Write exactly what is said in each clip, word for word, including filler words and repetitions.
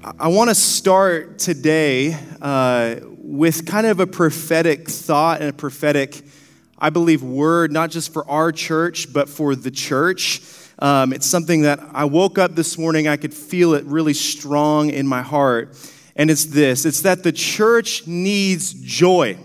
I want to start today uh, with kind of a prophetic thought and a prophetic, I believe, word, not just for our church, but for the church. Um, it's something that I woke up this morning, I could feel it really strong in my heart, and it's this. It's that the church needs joy.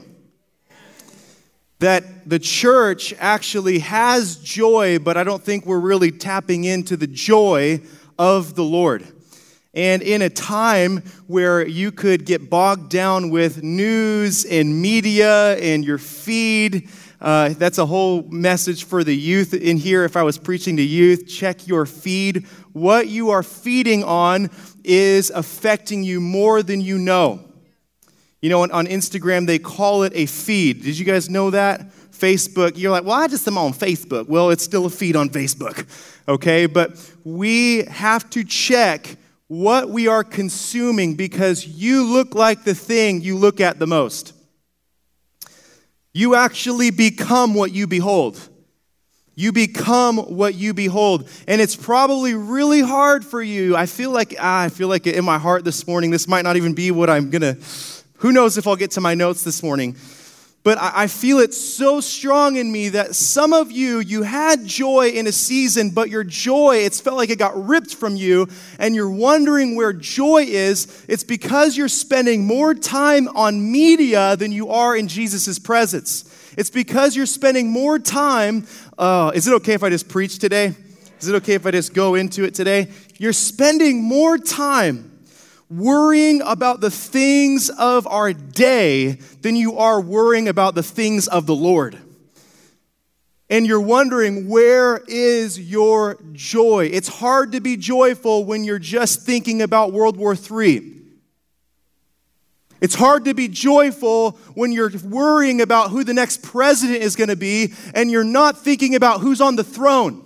That the church actually has joy, but I don't think we're really tapping into the joy of the Lord. And in a time where you could get bogged down with news and media and your feed, uh, that's a whole message for the youth in here. If I was preaching to youth, check your feed. What you are feeding on is affecting you more than you know. You know, on, on Instagram, they call it a feed. Did you guys know that? Facebook, you're like, well, I just am on Facebook. Well, it's still a feed on Facebook, okay? But we have to check what we are consuming because you look like the thing you look at the most. You actually become what you behold. You become what you behold. And it's probably really hard for you. I feel like, ah, I feel like in my heart this morning, this might not even be what I'm going to, who knows if I'll get to my notes this morning. But I feel it so strong in me that some of you, you had joy in a season, but your joy, it's felt like it got ripped from you, and you're wondering where joy is. It's because you're spending more time on media than you are in Jesus' presence. It's because you're spending more time, uh, is it okay if I just preach today? Is it okay if I just go into it today? You're spending more time worrying about the things of our day than you are worrying about the things of the Lord. And you're wondering, where is your joy? It's hard to be joyful when you're just thinking about World War Three. It's hard to be joyful when you're worrying about who the next president is going to be and you're not thinking about who's on the throne.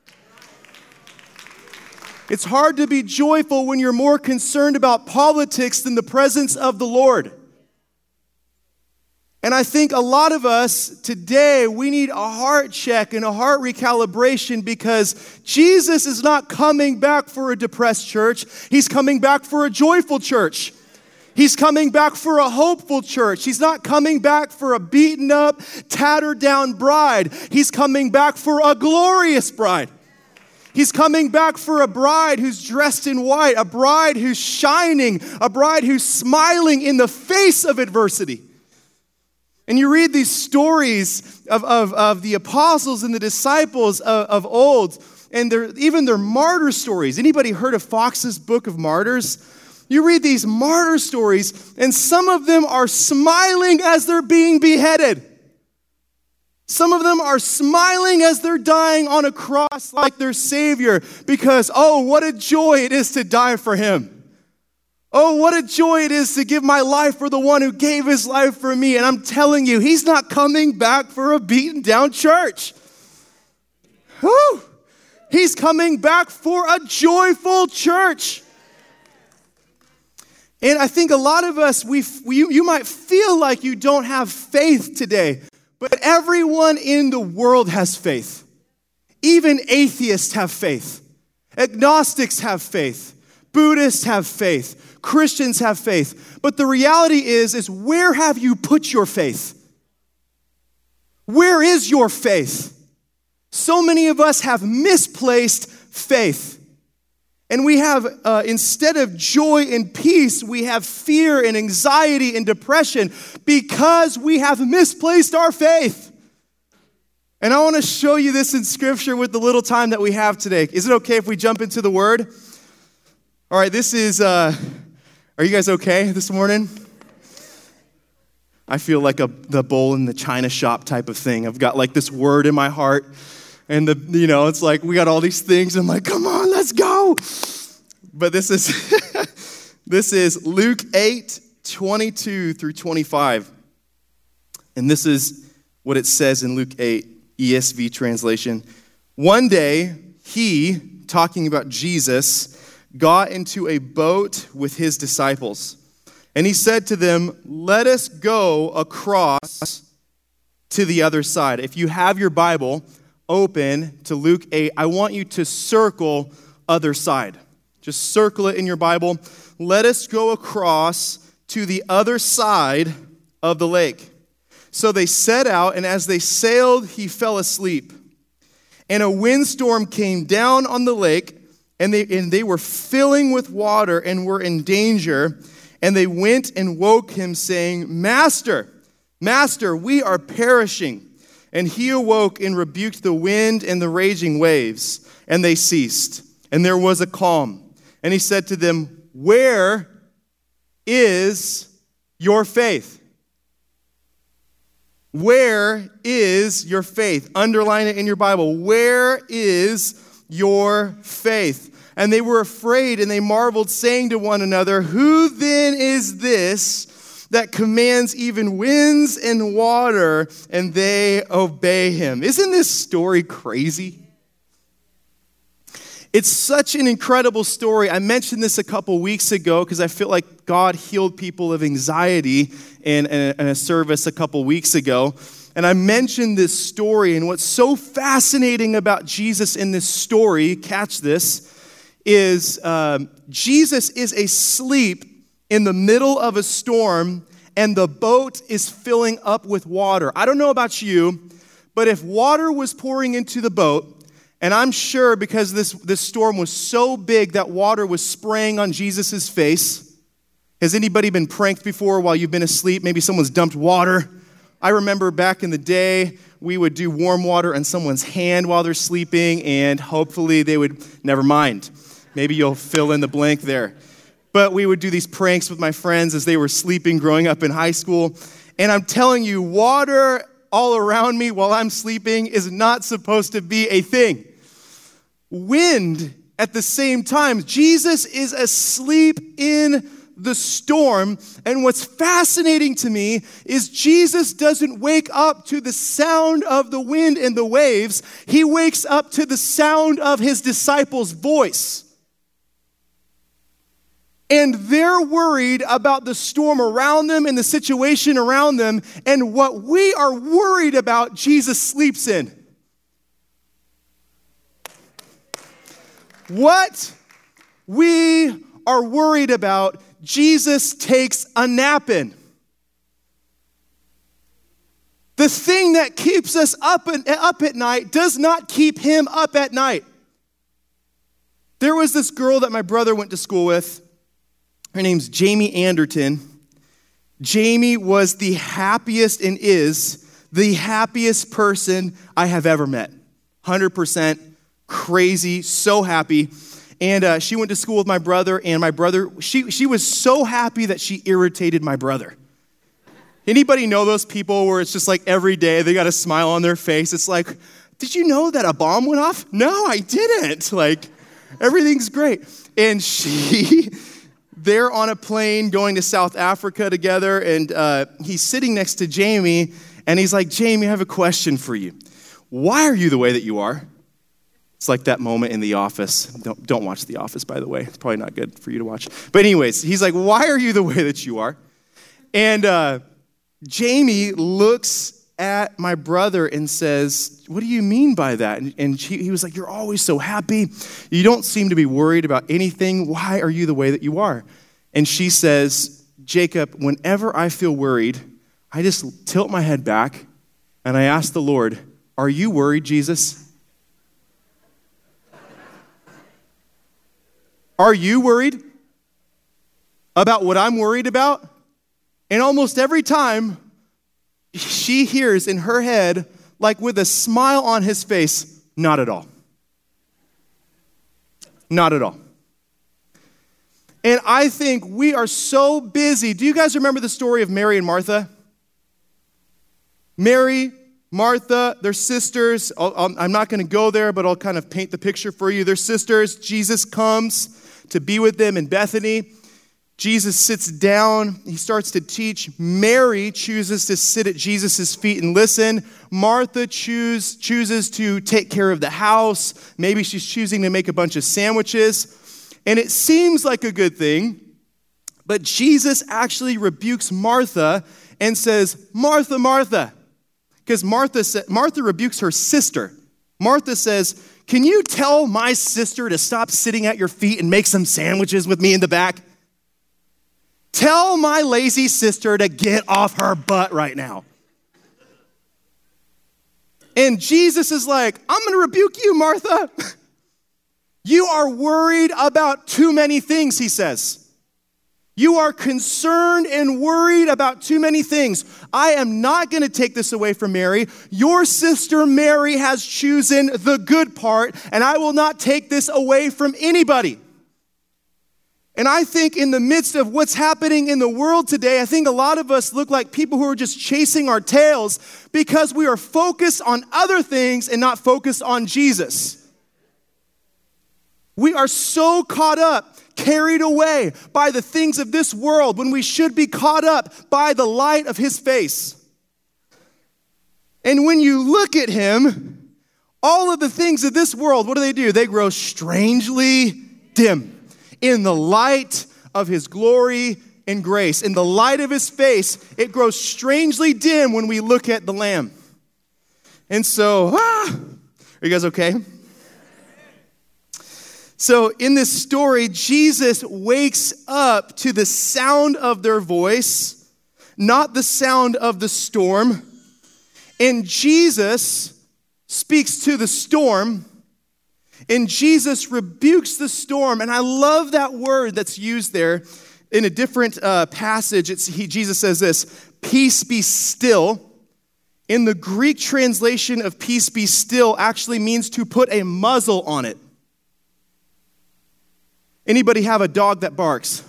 It's hard to be joyful when you're more concerned about politics than the presence of the Lord. And I think a lot of us today, we need a heart check and a heart recalibration because Jesus is not coming back for a depressed church. He's coming back for a joyful church. He's coming back for a hopeful church. He's not coming back for a beaten up, tattered down bride. He's coming back for a glorious bride. He's coming back for a bride who's dressed in white, a bride who's shining, a bride who's smiling in the face of adversity. And you read these stories of, of, of the apostles and the disciples of, of old, and they're, even their martyr stories. Anybody heard of Fox's Book of Martyrs? You read these martyr stories, and some of them are smiling as they're being beheaded. Some of them are smiling as they're dying on a cross like their Savior because, oh, what a joy it is to die for Him. Oh, what a joy it is to give my life for the one who gave His life for me. And I'm telling you, He's not coming back for a beaten down church. Whew. He's coming back for a joyful church. And I think a lot of us, we, we you might feel like you don't have faith today. But everyone in the world has faith. Even atheists have faith. Agnostics have faith. Buddhists have faith. Christians have faith. But the reality is, is where have you put your faith? Where is your faith? So many of us have misplaced faith. And we have, uh, instead of joy and peace, we have fear and anxiety and depression because we have misplaced our faith. And I want to show you this in Scripture with the little time that we have today. Is it okay if we jump into the Word? All right, this is, uh, are you guys okay this morning? I feel like a the bull in the china shop type of thing. I've got like this word in my heart. And, the you know, it's like we got all these things. I'm like, come on, let's go. But this is this is Luke eight, twenty-two through twenty-five. And this is what it says in Luke eight, E S V translation. One day, he, talking about Jesus, got into a boat with his disciples. And he said to them, let us go across to the other side. If you have your Bible open to Luke eight, I want you to circle other side. Just circle it in your Bible. Let us go across to the other side of the lake. So they set out, and as they sailed, he fell asleep. And a windstorm came down on the lake, and they, and they were filling with water and were in danger. And they went and woke him, saying, Master, Master, we are perishing. And he awoke and rebuked the wind and the raging waves, and they ceased. And there was a calm. And he said to them, Where is your faith? Where is your faith? Underline it in your Bible. Where is your faith? And they were afraid, and they marveled, saying to one another, Who then is this that commands even winds and water, and they obey him? Isn't this story crazy? It's such an incredible story. I mentioned this a couple weeks ago because I feel like God healed people of anxiety in, in, in a service a couple weeks ago. And I mentioned this story, and what's so fascinating about Jesus in this story, catch this, is um, Jesus is asleep in the middle of a storm, and the boat is filling up with water. I don't know about you, but if water was pouring into the boat, and I'm sure because this, this storm was so big that water was spraying on Jesus' face. Has anybody been pranked before while you've been asleep? Maybe someone's dumped water. I remember back in the day, we would do warm water on someone's hand while they're sleeping, and hopefully they would, never mind. Maybe you'll fill in the blank there. But we would do these pranks with my friends as they were sleeping growing up in high school. And I'm telling you, water all around me while I'm sleeping is not supposed to be a thing. Wind at the same time. Jesus is asleep in the storm. And what's fascinating to me is Jesus doesn't wake up to the sound of the wind and the waves. He wakes up to the sound of his disciples' voice. And they're worried about the storm around them and the situation around them. And what we are worried about, Jesus sleeps in. What we are worried about, Jesus takes a nap in. The thing that keeps us up, and, up at night does not keep him up at night. There was this girl that my brother went to school with. Her name's Jamie Anderton. Jamie was the happiest and is the happiest person I have ever met. one hundred percent crazy, so happy. And uh, she went to school with my brother, and my brother, she, she was so happy that she irritated my brother. Anybody know those people where it's just like every day they got a smile on their face? It's like, did you know that a bomb went off? No, I didn't. Like, everything's great. And she... They're on a plane going to South Africa together, and uh, he's sitting next to Jamie, and he's like, Jamie, I have a question for you. Why are you the way that you are? It's like that moment in The Office. Don't, don't watch The Office, by the way. It's probably not good for you to watch. But anyways, he's like, why are you the way that you are? And uh, Jamie looks at my brother and says, what do you mean by that? And, and he, he was like, you're always so happy. You don't seem to be worried about anything. Why are you the way that you are? And she says, Jacob, whenever I feel worried, I just tilt my head back and I ask the Lord, are you worried, Jesus? Are you worried about what I'm worried about? And almost every time, she hears in her head, like with a smile on his face, not at all. Not at all. And I think we are so busy. Do you guys remember the story of Mary and Martha? Mary, Martha, they're sisters. I'll, I'll, I'm not going to go there, but I'll kind of paint the picture for you. They're sisters. Jesus comes to be with them in Bethany. Jesus sits down, he starts to teach. Mary chooses to sit at Jesus' feet and listen. Martha choose, chooses to take care of the house. Maybe she's choosing to make a bunch of sandwiches. And it seems like a good thing, but Jesus actually rebukes Martha and says, Martha, Martha. Because Martha, sa- Martha rebukes her sister. Martha says, can you tell my sister to stop sitting at your feet and make some sandwiches with me in the back? Tell my lazy sister to get off her butt right now. And Jesus is like, I'm going to rebuke you, Martha. You are worried about too many things, he says. You are concerned and worried about too many things. I am not going to take this away from Mary. Your sister Mary has chosen the good part, and I will not take this away from anybody. And I think in the midst of what's happening in the world today, I think a lot of us look like people who are just chasing our tails because we are focused on other things and not focused on Jesus. We are so caught up, carried away by the things of this world when we should be caught up by the light of his face. And when you look at him, all of the things of this world, what do they do? They grow strangely dim in the light of his glory and grace. In the light of his face, it grows strangely dim when we look at the Lamb. And so, ah, are you guys okay? So in this story, Jesus wakes up to the sound of their voice, not the sound of the storm. And Jesus speaks to the storm, and Jesus rebukes the storm. And I love that word that's used there in a different uh, passage. It's, he, Jesus says this, peace be still. In the Greek translation of peace be still actually means to put a muzzle on it. Anybody have a dog that barks?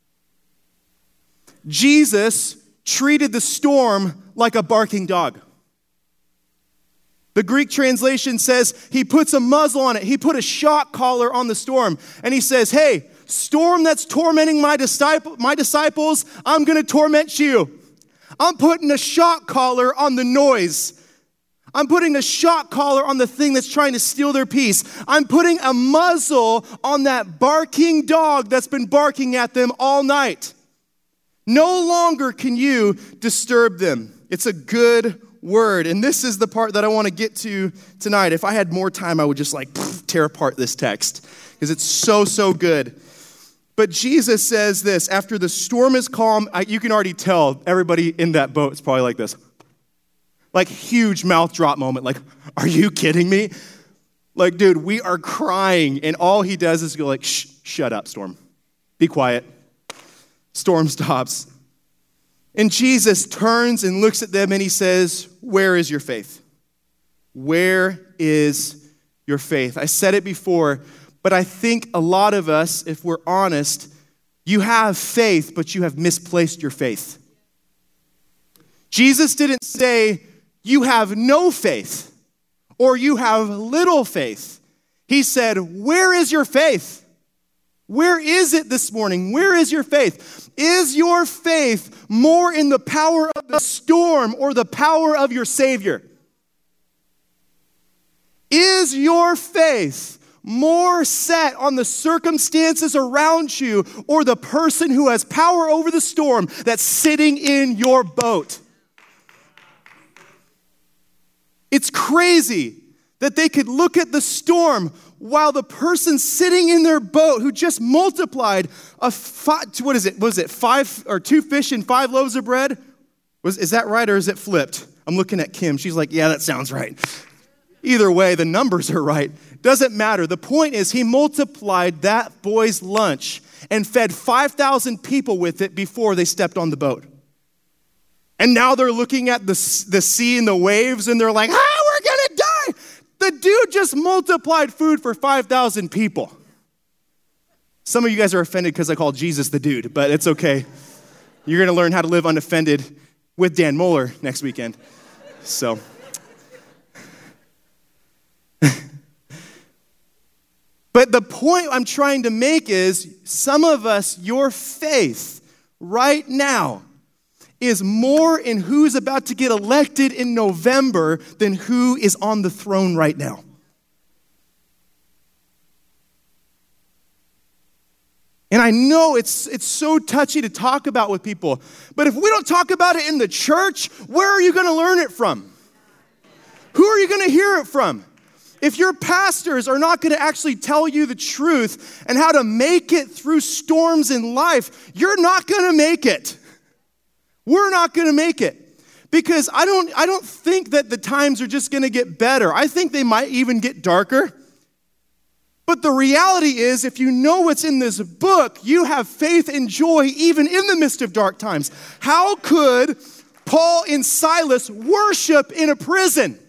Jesus treated the storm like a barking dog. The Greek translation says he puts a muzzle on it. He put a shock collar on the storm. And he says, hey, storm that's tormenting my disciple, my disciples, I'm going to torment you. I'm putting a shock collar on the noise. I'm putting a shock collar on the thing that's trying to steal their peace. I'm putting a muzzle on that barking dog that's been barking at them all night. No longer can you disturb them. It's a good word. And this is the part that I want to get to tonight. If I had more time, I would just like poof, tear apart this text because it's so, so good. But Jesus says this, after the storm is calm, I, you can already tell everybody in that boat is probably like this. Like huge mouth drop moment. Like, are you kidding me? Like, dude, we are crying. And all he does is go like, shh, shut up, storm. Be quiet. Storm stops. And Jesus turns and looks at them and he says, where is your faith? Where is your faith? I said it before, but I think a lot of us, if we're honest, you have faith, but you have misplaced your faith. Jesus didn't say, you have no faith, or you have little faith. He said, where is your faith? Where is it this morning? Where is your faith? Is your faith more in the power of the storm or the power of your Savior? Is your faith more set on the circumstances around you or the person who has power over the storm that's sitting in your boat? It's crazy that they could look at the storm while the person sitting in their boat who just multiplied a five, what is it? Was it five or two fish and five loaves of bread? Was is that right or is it flipped? I'm looking at Kim. She's like, yeah, that sounds right. Either way, the numbers are right. Doesn't matter. The point is he multiplied that boy's lunch and fed five thousand people with it before they stepped on the boat. And now they're looking at the, the sea and the waves and they're like, ah, we're going to die. The dude just multiplied food for five thousand people. Some of you guys are offended because I called Jesus the dude, but it's okay. You're going to learn how to live unoffended with Dan Moeller next weekend. So. But the point I'm trying to make is some of us, your faith right now is more in who's about to get elected in November than who is on the throne right now. And I know it's it's so touchy to talk about with people, but if we don't talk about it in the church, where are you going to learn it from? Who are you going to hear it from? if your pastors are not going to actually tell you the truth and how to make it through storms in life, you're not going to make it. We're not going to make it. Because I don't, I don't think that the times are just going to get better. I think they might even get darker. But the reality is, if you know what's in this book, you have faith and joy even in the midst of dark times. How could Paul and Silas worship in a prison?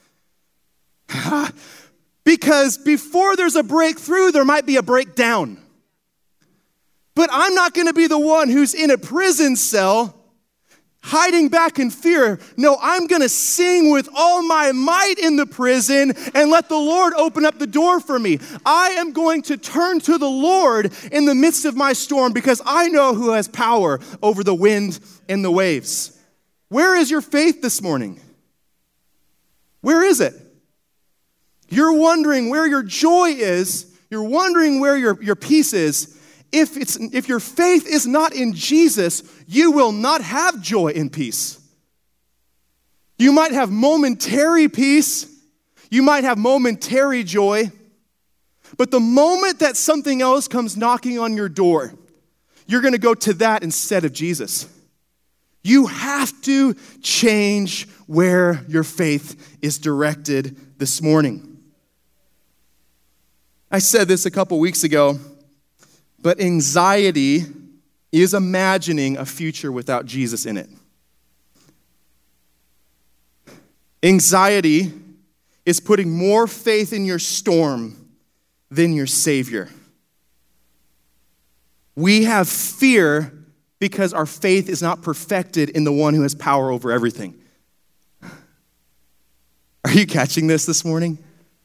Because before there's a breakthrough, there might be a breakdown. But I'm not going to be the one who's in a prison cell hiding back in fear. No, I'm going to sing with all my might in the prison and let the Lord open up the door for me. I am going to turn to the Lord in the midst of my storm because I know who has power over the wind and the waves. Where is your faith this morning? Where is it? You're wondering where your joy is. You're wondering where your, your peace is. If it's if your faith is not in Jesus, you will not have joy and peace. You might have momentary peace. You might have momentary joy. But the moment that something else comes knocking on your door, you're going to go to that instead of Jesus. You have to change where your faith is directed this morning. I said this a couple weeks ago. But anxiety is imagining a future without Jesus in it. Anxiety is putting more faith in your storm than your Savior. We have fear because our faith is not perfected in the one who has power over everything. Are you catching this this morning?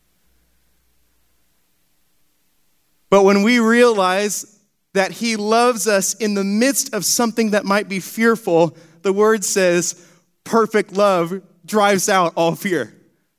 But when we realize that he loves us in the midst of something that might be fearful, the word says, perfect love drives out all fear.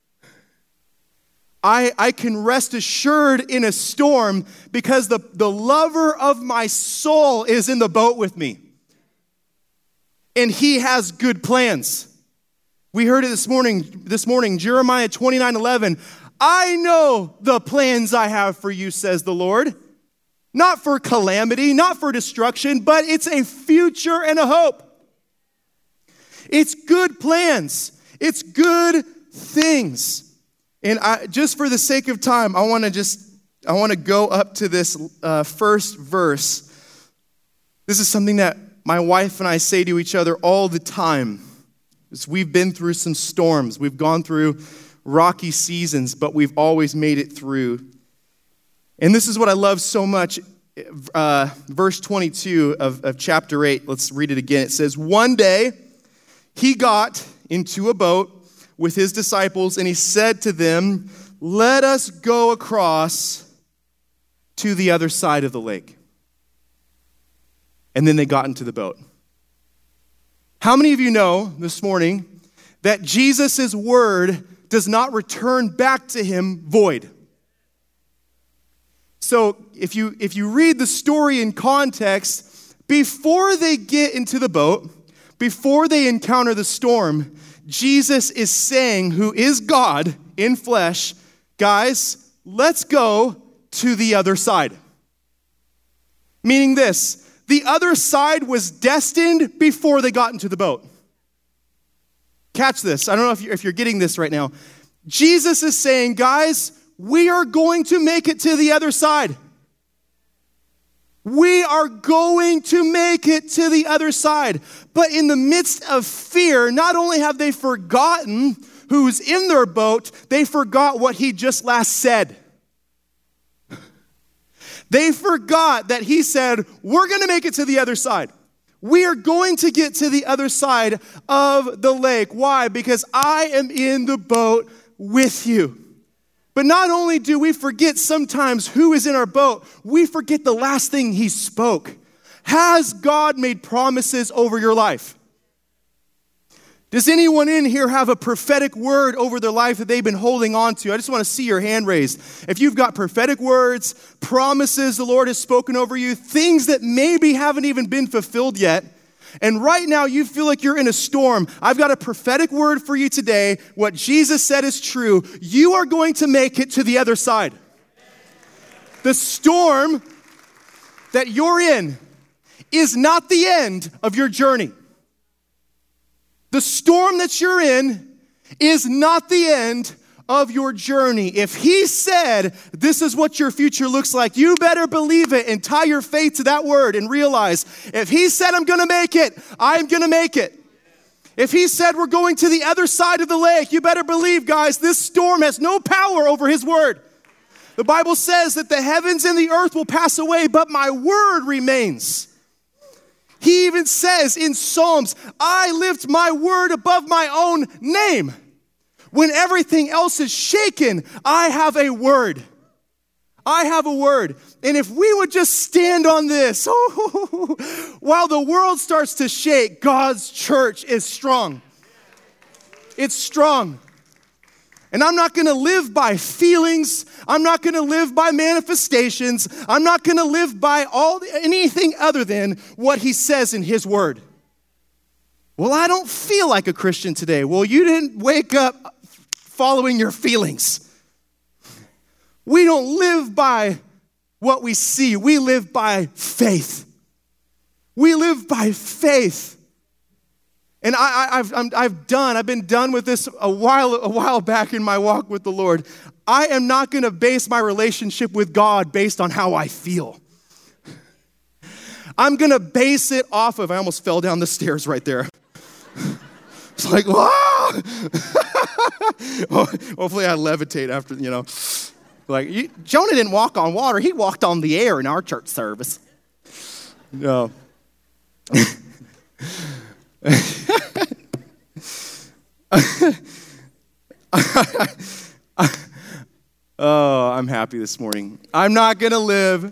I, I can rest assured in a storm because the, the lover of my soul is in the boat with me. And he has good plans. We heard it this morning, this morning, Jeremiah twenty-nine eleven. I know the plans I have for you, says the Lord. Not for calamity, not for destruction, but it's a future and a hope. It's good plans. It's good things. And I, just for the sake of time, I want to just, I want to go up to this uh, first verse. This is something that my wife and I say to each other all the time. We've been through some storms. We've gone through rocky seasons, but we've always made it through. And this is what I love so much. Uh, verse twenty-two of, of chapter eight, let's read it again. It says, one day he got into a boat with his disciples and he said to them, let us go across to the other side of the lake. And then they got into the boat. How many of you know this morning that Jesus' word does not return back to him void? So if you if you read the story in context, before they get into the boat, before they encounter the storm, Jesus is saying, who is God in flesh, guys, let's go to the other side. Meaning this, the other side was destined before they got into the boat. Catch this. I don't know if you're, if you're getting this right now. Jesus is saying, guys, we are going to make it to the other side. We are going to make it to the other side. But in the midst of fear, not only have they forgotten who's in their boat, they forgot what he just last said. They forgot that he said, we're going to make it to the other side. We are going to get to the other side of the lake. Why? Because I am in the boat with you. But not only do we forget sometimes who is in our boat, we forget the last thing he spoke. Has God made promises over your life? Does anyone in here have a prophetic word over their life that they've been holding on to? I just want to see your hand raised. If you've got prophetic words, promises the Lord has spoken over you, things that maybe haven't even been fulfilled yet, And right now you feel like you're in a storm. I've got a prophetic word for you today. What Jesus said is true. You are going to make it to the other side. The storm that you're in is not the end of your journey. The storm that you're in is not the end of your journey. If he said, this is what your future looks like, you better believe it and tie your faith to that word and realize, if he said, I'm going to make it, I'm going to make it. If he said, we're going to the other side of the lake, you better believe, guys, this storm has no power over his word. The Bible says that the heavens and the earth will pass away, but my word remains. He even says in Psalms, I lift my word above my own name. When everything else is shaken, I have a word. I have a word. And if we would just stand on this, oh, while the world starts to shake, God's church is strong. It's strong. And I'm not going to live by feelings. I'm not going to live by manifestations. I'm not going to live by all anything other than what he says in his word. Well, I don't feel like a Christian today. Well, you didn't wake up following your feelings. We don't live by what we see. We live by faith. We live by faith. And I, I, I've, I'm, I've done, I've been done with this a while, a while back in my walk with the Lord. I am not going to base my relationship with God based on how I feel. I'm going to base it off of, I almost fell down the stairs right there. It's like, wow. Hopefully I levitate after, you know. Like, you, Jonah didn't walk on water. He walked on the air in our church service. No. Oh, I'm happy this morning. I'm not going to live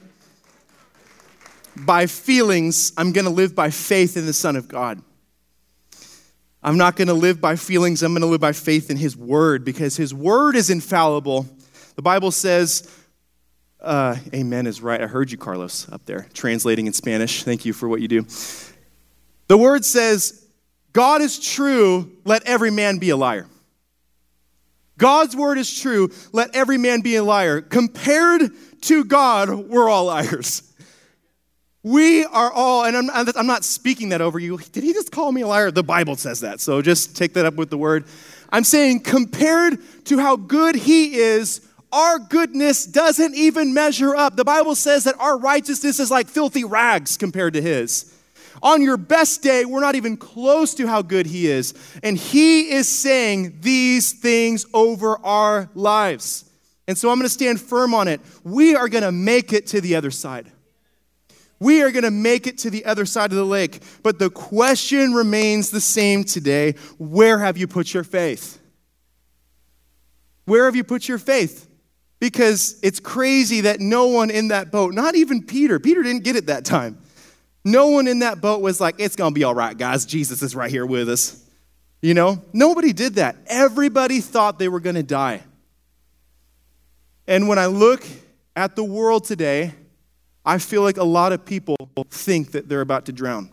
by feelings. I'm going to live by faith in the Son of God. I'm not going to live by feelings. I'm going to live by faith in his word because his word is infallible. The Bible says, uh, amen is right. I heard you, Carlos, up there, translating in Spanish. Thank you for what you do. The word says, God is true, let every man be a liar. God's word is true, let every man be a liar. Compared to God, we're all liars. We are all, and I'm, I'm not speaking that over you. Did he just call me a liar? The Bible says that, so just take that up with the word. I'm saying compared to how good he is, our goodness doesn't even measure up. The Bible says that our righteousness is like filthy rags compared to his. On your best day, we're not even close to how good he is. And he is saying these things over our lives. And so I'm going to stand firm on it. We are going to make it to the other side. We are going to make it to the other side of the lake. But the question remains the same today. Where have you put your faith? Where have you put your faith? Because it's crazy that no one in that boat, not even Peter, Peter didn't get it that time. No one in that boat was like, it's going to be all right, guys. Jesus is right here with us. You know, nobody did that. Everybody thought they were going to die. And when I look at the world today, I feel like a lot of people think that they're about to drown.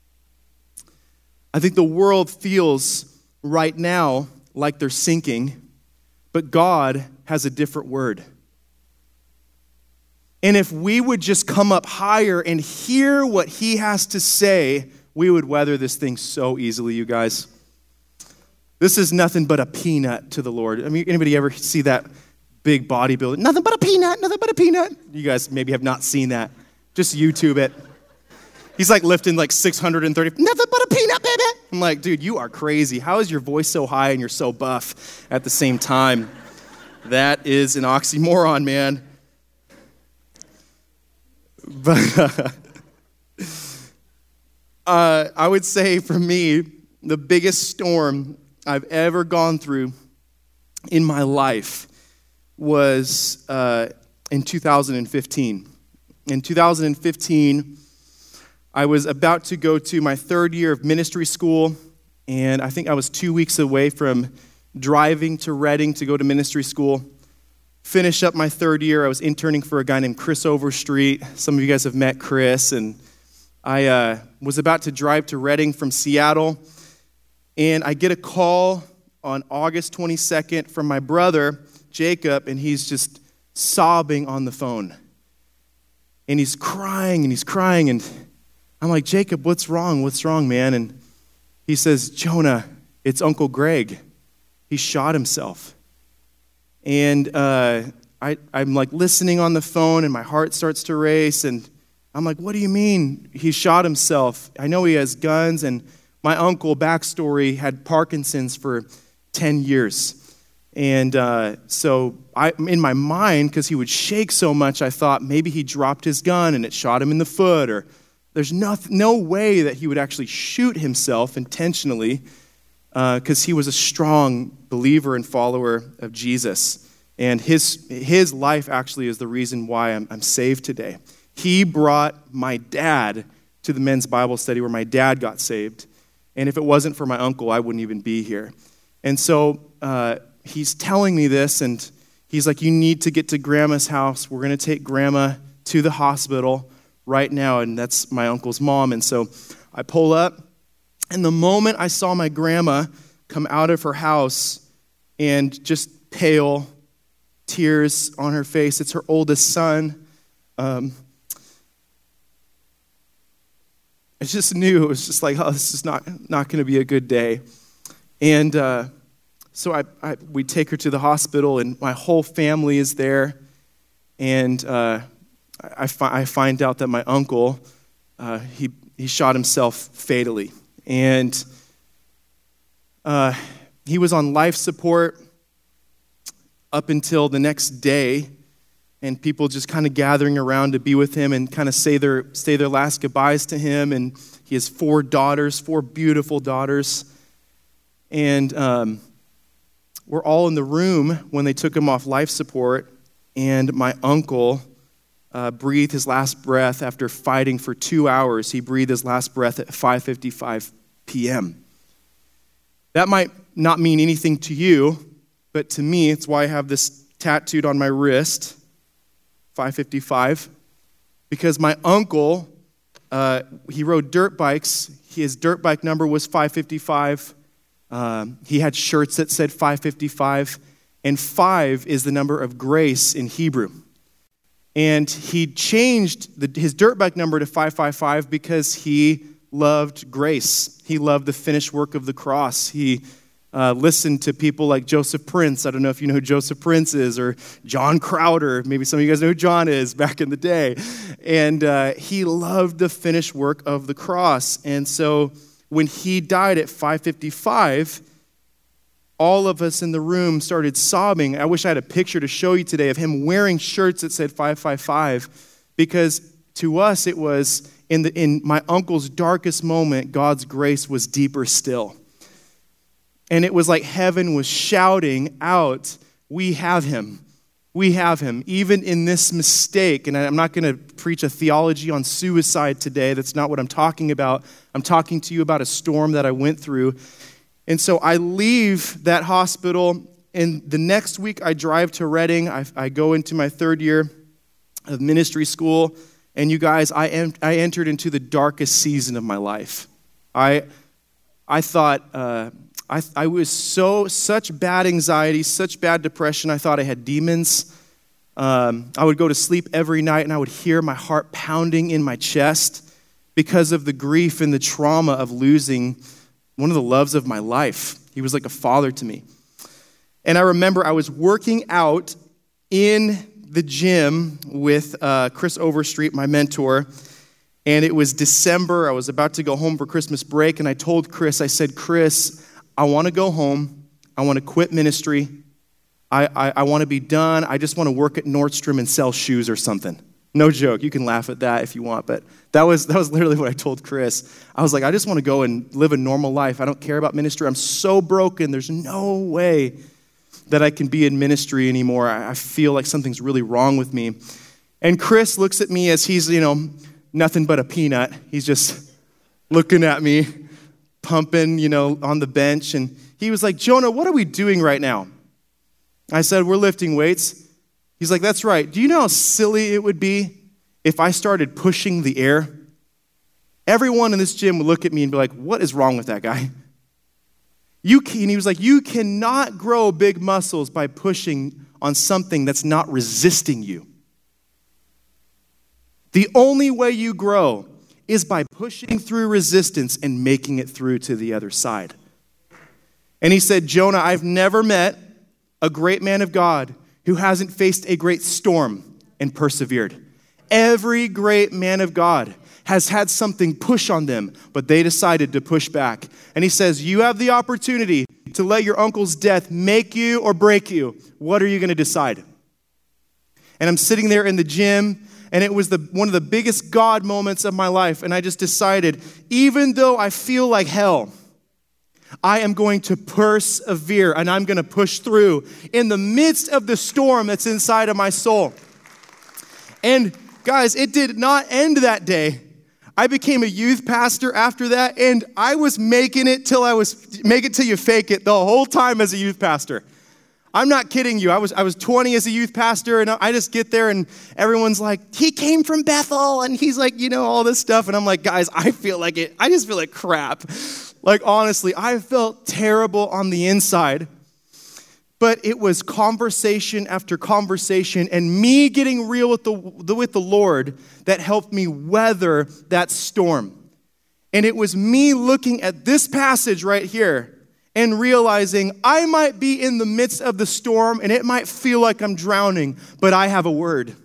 I think the world feels right now like they're sinking, but God has a different word. And if we would just come up higher and hear what he has to say, we would weather this thing so easily, you guys. This is nothing but a peanut to the Lord. I mean, anybody ever see that big bodybuilder? Nothing but a peanut, nothing but a peanut. You guys maybe have not seen that. Just YouTube it. He's like lifting like six hundred thirty, nothing but a peanut, baby. I'm like, dude, you are crazy. How is your voice so high and you're so buff at the same time? That is an oxymoron, man. But uh, uh, I would say for me, the biggest storm I've ever gone through in my life was uh, in two thousand fifteen. In two thousand fifteen, I was about to go to my third year of ministry school, and I think I was two weeks away from driving to Reading to go to ministry school. Finish up my third year. I was interning for a guy named Chris Overstreet. Some of you guys have met Chris, and I uh, was about to drive to Redding from Seattle, and I get a call on August twenty-second from my brother, Jacob, and he's just sobbing on the phone. And he's crying, and he's crying, and I'm like, Jacob, what's wrong? What's wrong, man? And he says, Jonah, it's Uncle Greg. He shot himself. And uh, I, I'm like listening on the phone, and my heart starts to race, and I'm like, what do you mean he shot himself? I know he has guns, and my uncle, backstory, had Parkinson's for ten years. And uh, so I, in my mind, because he would shake so much, I thought maybe he dropped his gun and it shot him in the foot, or there's no, no way that he would actually shoot himself intentionally, because uh, he was a strong believer and follower of Jesus. And his, his life actually is the reason why I'm, I'm saved today. He brought my dad to the men's Bible study where my dad got saved. And if it wasn't for my uncle, I wouldn't even be here. And so uh, he's telling me this, and he's like, you need to get to Grandma's house. We're going to take Grandma to the hospital right now. And that's my uncle's mom. And so I pull up, and the moment I saw my grandma come out of her house and just pale, tears on her face, it's her oldest son. Um, I just knew it was just like, oh, this is not, not going to be a good day. And uh, so I, I we take her to the hospital, and my whole family is there. And uh, I, fi- I find out that my uncle, uh, he, he shot himself fatally. And uh, he was on life support up until the next day, and people just kind of gathering around to be with him and kind of say their say their last goodbyes to him. And he has four daughters, four beautiful daughters. And um, we're all in the room when they took him off life support, and my uncle uh, breathed his last breath after fighting for two hours. He breathed his last breath at five fifty-five p.m. That might not mean anything to you, but to me, it's why I have this tattooed on my wrist, five fifty-five, because my uncle, uh, he rode dirt bikes. His dirt bike number was five fifty-five. Um, he had shirts that said five fifty-five, and five is the number of grace in Hebrew. And he changed the, his dirt bike number to five fifty-five because he loved grace. He loved the finished work of the cross. He uh, listened to people like Joseph Prince. I don't know if you know who Joseph Prince is, or John Crowder. Maybe some of you guys know who John is back in the day. And uh, he loved the finished work of the cross. And so when he died at five fifty-five, all of us in the room started sobbing. I wish I had a picture to show you today of him wearing shirts that said five fifty-five, because to us it was, in the in my uncle's darkest moment, God's grace was deeper still. And it was like heaven was shouting out, we have him. We have him. Even in this mistake, and I'm not going to preach a theology on suicide today. That's not what I'm talking about. I'm talking to you about a storm that I went through. And so I leave that hospital, and the next week I drive to Redding. I, I go into my third year of ministry school, and you guys, I am, I entered into the darkest season of my life. I I thought uh, I I was so such bad anxiety, such bad depression. I thought I had demons. Um, I would go to sleep every night, and I would hear my heart pounding in my chest because of the grief and the trauma of losing one of the loves of my life. He was like a father to me. And I remember I was working out in the gym with uh, Chris Overstreet, my mentor, and it was December. I was about to go home for Christmas break, and I told Chris, I said, Chris, I want to go home. I want to quit ministry. I, I, I want to be done. I just want to work at Nordstrom and sell shoes or something. No joke. You can laugh at that if you want, but that was that was literally what I told Chris. I was like, I just want to go and live a normal life. I don't care about ministry. I'm so broken. There's no way that I can be in ministry anymore. I feel like something's really wrong with me. And Chris looks at me as he's, you know, nothing but a peanut. He's just looking at me, pumping, you know, on the bench. And he was like, Jonah, what are we doing right now? I said, we're lifting weights. He's like, that's right. Do you know how silly it would be if I started pushing the air? Everyone in this gym would look at me and be like, what is wrong with that guy? You can, and he was like, you cannot grow big muscles by pushing on something that's not resisting you. The only way you grow is by pushing through resistance and making it through to the other side. And he said, Jonah, I've never met a great man of God who hasn't faced a great storm and persevered. Every great man of God has had something push on them, but they decided to push back. And he says, you have the opportunity to let your uncle's death make you or break you. What are you going to decide? And I'm sitting there in the gym, and it was the one of the biggest God moments of my life. And I just decided, even though I feel like hell, I am going to persevere, and I'm going to push through in the midst of the storm that's inside of my soul. And guys, it did not end that day. I became a youth pastor after that, and I was making it till I was, make it till you fake it the whole time as a youth pastor. I'm not kidding you. I was I was twenty as a youth pastor, and I just get there, and everyone's like, he came from Bethel, and he's like, you know, all this stuff. And I'm like, guys, I feel like it. I just feel like crap. Like, honestly, I felt terrible on the inside. But it was conversation after conversation and me getting real with the, with the Lord that helped me weather that storm. And it was me looking at this passage right here and realizing I might be in the midst of the storm and it might feel like I'm drowning, but I have a word.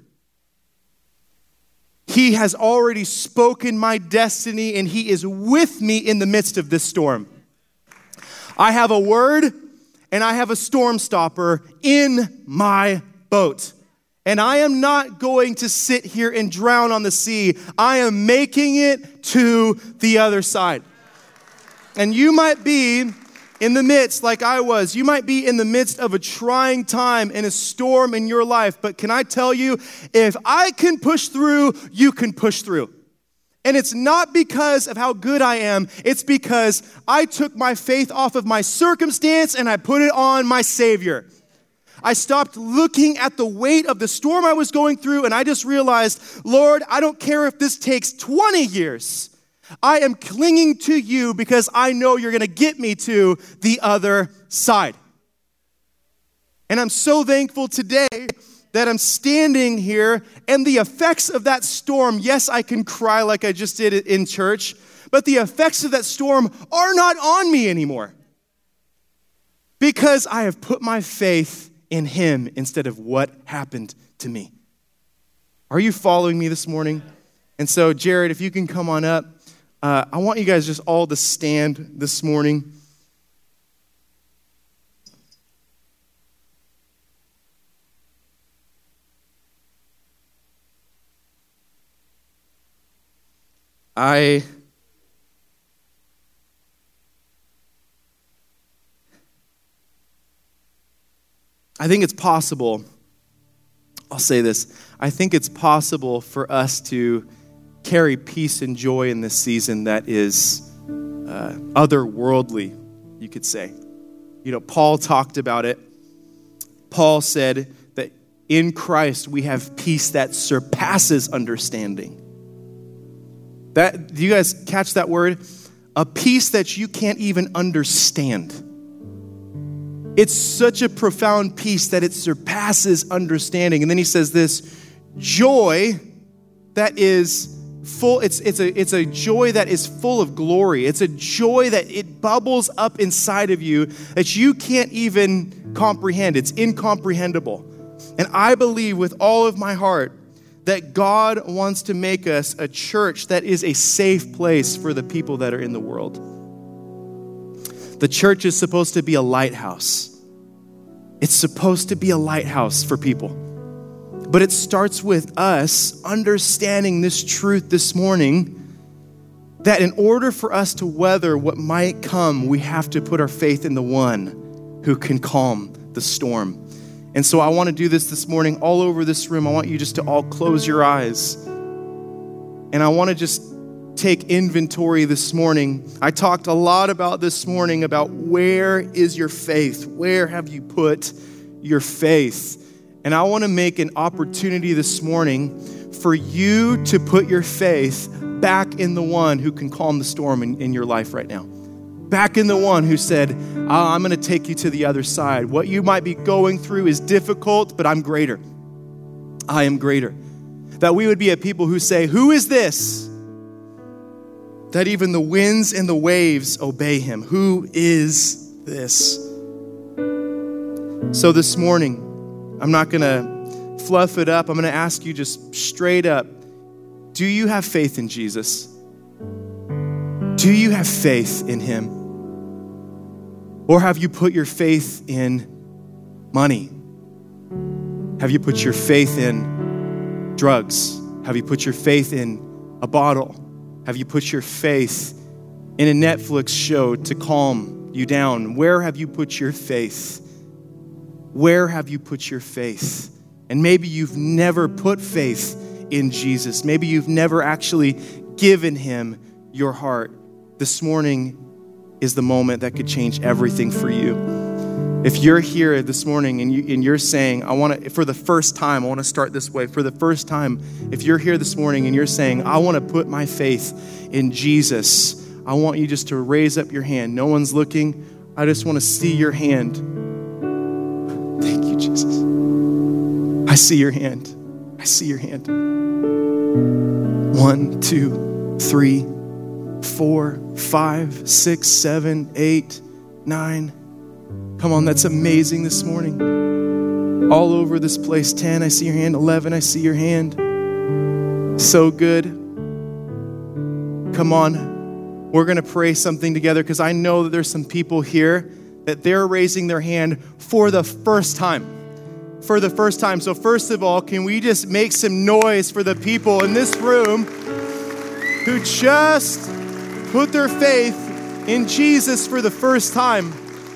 He has already spoken my destiny, and he is with me in the midst of this storm. I have a word, and I have a storm stopper in my boat. And I am not going to sit here and drown on the sea. I am making it to the other side. And you might be in the midst, like I was, you might be in the midst of a trying time and a storm in your life. But can I tell you, if I can push through, you can push through. And it's not because of how good I am. It's because I took my faith off of my circumstance and I put it on my Savior. I stopped looking at the weight of the storm I was going through, and I just realized, Lord, I don't care if this takes twenty years. I am clinging to you because I know you're going to get me to the other side. And I'm so thankful today that I'm standing here, and the effects of that storm, yes, I can cry like I just did in church, but the effects of that storm are not on me anymore because I have put my faith in him instead of what happened to me. Are you following me this morning? And so, Jared, if you can come on up. Uh, I want you guys just all to stand this morning. I I think it's possible, I'll say this, I think it's possible for us to carry peace and joy in this season that is uh, otherworldly, you could say. You know, Paul talked about it. Paul said that in Christ we have peace that surpasses understanding. That, do you guys catch that word? A peace that you can't even understand. It's such a profound peace that it surpasses understanding. And then he says this, joy that is full, it's it's a it's a joy that is full of glory. It's a joy that it bubbles up inside of you that you can't even comprehend. It's incomprehensible. And I believe with all of my heart that God wants to make us a church that is a safe place for the people that are in the world. The church is supposed to be a lighthouse. It's supposed to be a lighthouse for people. But it starts with us understanding this truth this morning, that in order for us to weather what might come, we have to put our faith in the one who can calm the storm. And so I want to do this this morning all over this room. I want you just to all close your eyes. And I want to just take inventory this morning. I talked a lot about this morning about where is your faith? Where have you put your faith? And I want to make an opportunity this morning for you to put your faith back in the one who can calm the storm in, in your life right now. Back in the one who said, oh, I'm going to take you to the other side. What you might be going through is difficult, but I'm greater. I am greater. That we would be a people who say, who is this? That even the winds and the waves obey him. Who is this? So this morning, I'm not going to fluff it up. I'm going to ask you just straight up, do you have faith in Jesus? Do you have faith in him? Or have you put your faith in money? Have you put your faith in drugs? Have you put your faith in a bottle? Have you put your faith in a Netflix show to calm you down? Where have you put your faith? Where have you put your faith? And maybe you've never put faith in Jesus. Maybe you've never actually given him your heart. This morning is the moment that could change everything for you. If you're here this morning and, you, and you're saying, I want to, for the first time, I want to start this way. For the first time, if you're here this morning and you're saying, I want to put my faith in Jesus, I want you just to raise up your hand. No one's looking. I just want to see your hand. Thank you, Jesus. I see your hand. I see your hand. One, two, three, four, five, six, seven, eight, nine. Come on, that's amazing this morning. All over this place. ten, I see your hand. eleven, I see your hand. So good. Come on. We're going to pray something together because I know that there's some people here that they're raising their hand for the first time. For the first time. So first of all, can we just make some noise for the people in this room who just put their faith in Jesus for the first time?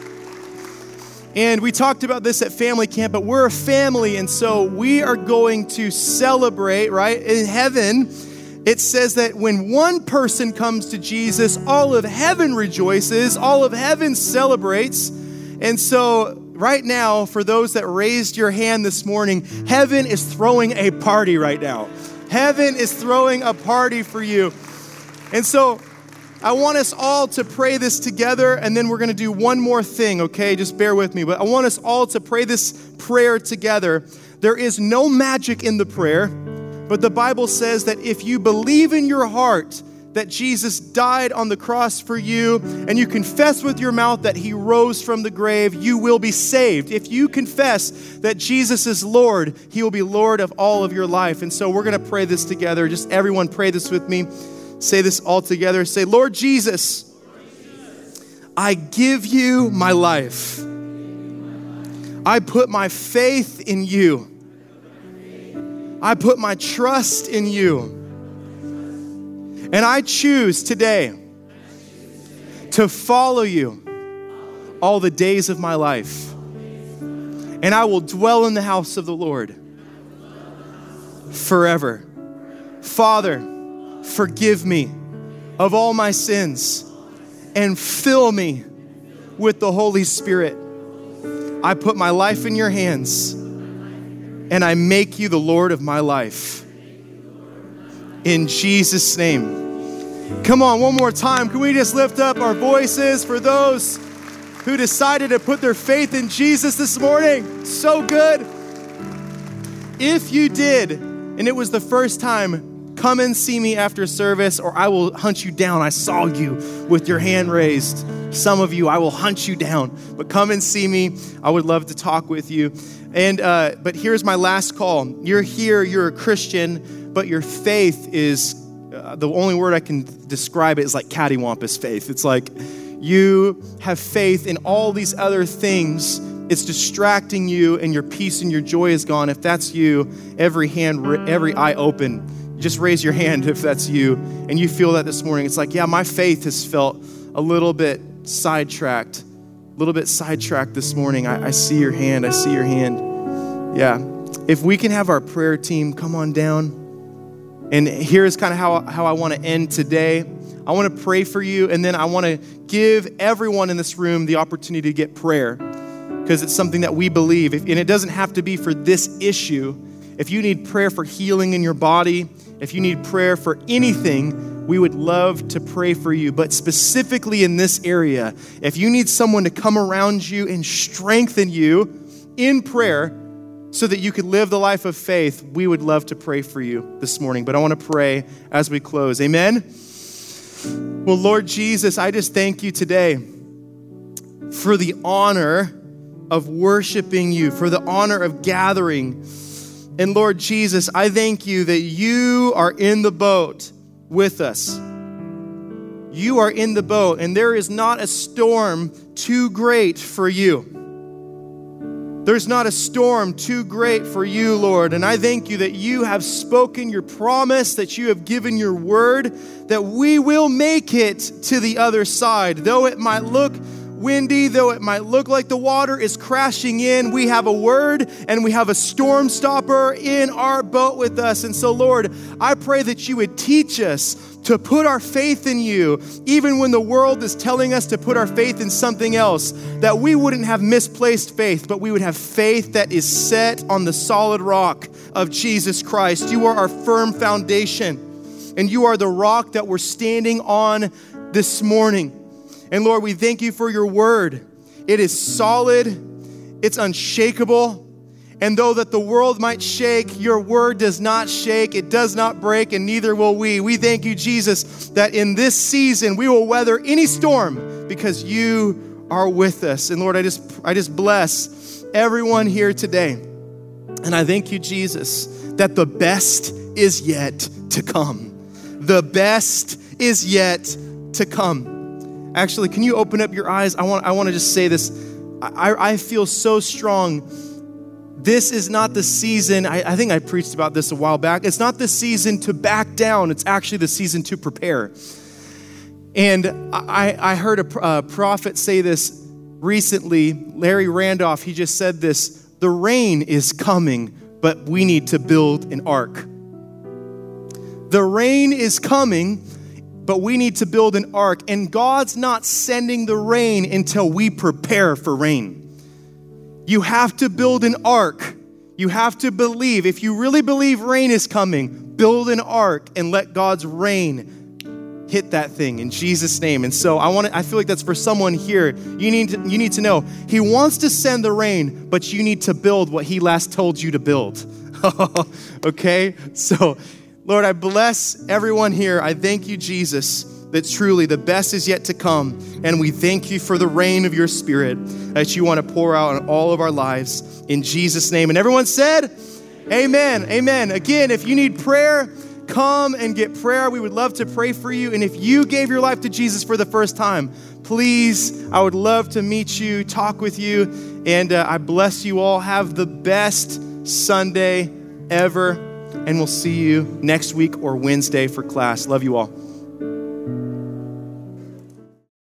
And we talked about this at family camp, but we're a family, and so we are going to celebrate, right? In heaven, it says that when one person comes to Jesus, all of heaven rejoices, all of heaven celebrates. And so right now, for those that raised your hand this morning, heaven is throwing a party right now. Heaven is throwing a party for you. And so I want us all to pray this together, and then we're going to do one more thing, okay? Just bear with me. But I want us all to pray this prayer together. There is no magic in the prayer, but the Bible says that if you believe in your heart that Jesus died on the cross for you, and you confess with your mouth that he rose from the grave, you will be saved. If you confess that Jesus is Lord, he will be Lord of all of your life. And so we're going to pray this together. Just everyone pray this with me. Say this all together. Say, Lord Jesus, I give you my life. I put my faith in you. I put my trust in you. And I choose today to follow you all the days of my life. And I will dwell in the house of the Lord forever. Father, forgive me of all my sins and fill me with the Holy Spirit. I put my life in your hands and I make you the Lord of my life. In Jesus' name. Come on, one more time. Can we just lift up our voices for those who decided to put their faith in Jesus this morning? So good. If you did, and it was the first time, come and see me after service, or I will hunt you down. I saw you with your hand raised. Some of you, I will hunt you down. But come and see me. I would love to talk with you. And uh, but here's my last call. You're here, you're a Christian, but your faith is, uh, the only word I can describe it is like cattywampus faith. It's like you have faith in all these other things. It's distracting you, and your peace and your joy is gone. If that's you, every hand, every eye open. Just raise your hand if that's you and you feel that this morning. It's like, yeah, my faith has felt a little bit sidetracked, a little bit sidetracked this morning. I, I see your hand. I see your hand. Yeah. If we can have our prayer team come on down. And here's kind of how, how I want to end today. I want to pray for you, and then I want to give everyone in this room the opportunity to get prayer because it's something that we believe. If, and it doesn't have to be for this issue. If you need prayer for healing in your body, if you need prayer for anything, we would love to pray for you. But specifically in this area, if you need someone to come around you and strengthen you in prayer so that you could live the life of faith, we would love to pray for you this morning. But I want to pray as we close. Amen? Well, Lord Jesus, I just thank you today for the honor of worshiping you, for the honor of gathering. And Lord Jesus, I thank you that you are in the boat with us. You are in the boat, and there is not a storm too great for you. There's not a storm too great for you, Lord. And I thank you that you have spoken your promise, that you have given your word, that we will make it to the other side. Though it might look windy, though it might look like the water is crashing in, we have a word and we have a storm stopper in our boat with us. And so, Lord, I pray that you would teach us to put our faith in you, even when the world is telling us to put our faith in something else, that we wouldn't have misplaced faith, but we would have faith that is set on the solid rock of Jesus Christ. You are our firm foundation, and you are the rock that we're standing on this morning. And Lord, we thank you for your word. It is solid, it's unshakable. And though that the world might shake, your word does not shake, it does not break, and neither will we. We thank you, Jesus, that in this season we will weather any storm because you are with us. And Lord, I just I just bless everyone here today. And I thank you, Jesus, that the best is yet to come. The best is yet to come. Actually, can you open up your eyes? I want I want to just say this. I, I feel so strong. This is not the season, I, I think I preached about this a while back. It's not the season to back down. It's actually the season to prepare. And I, I heard a, a prophet say this recently, Larry Randolph. He just said this: the rain is coming, but we need to build an ark. The rain is coming, but we need to build an ark. And God's not sending the rain until we prepare for rain. You have to build an ark. You have to believe. If you really believe rain is coming, build an ark and let God's rain hit that thing in Jesus' name. And so I want to, I feel like that's for someone here. You need to, you need to know he wants to send the rain, but you need to build what he last told you to build. Okay? So, Lord, I bless everyone here. I thank you, Jesus, that truly the best is yet to come. And we thank you for the rain of your Spirit that you want to pour out on all of our lives in Jesus' name. And everyone said, amen, amen. Again, if you need prayer, come and get prayer. We would love to pray for you. And if you gave your life to Jesus for the first time, please, I would love to meet you, talk with you. And uh, I bless you all. Have the best Sunday ever. And we'll see you next week or Wednesday for class. Love you all.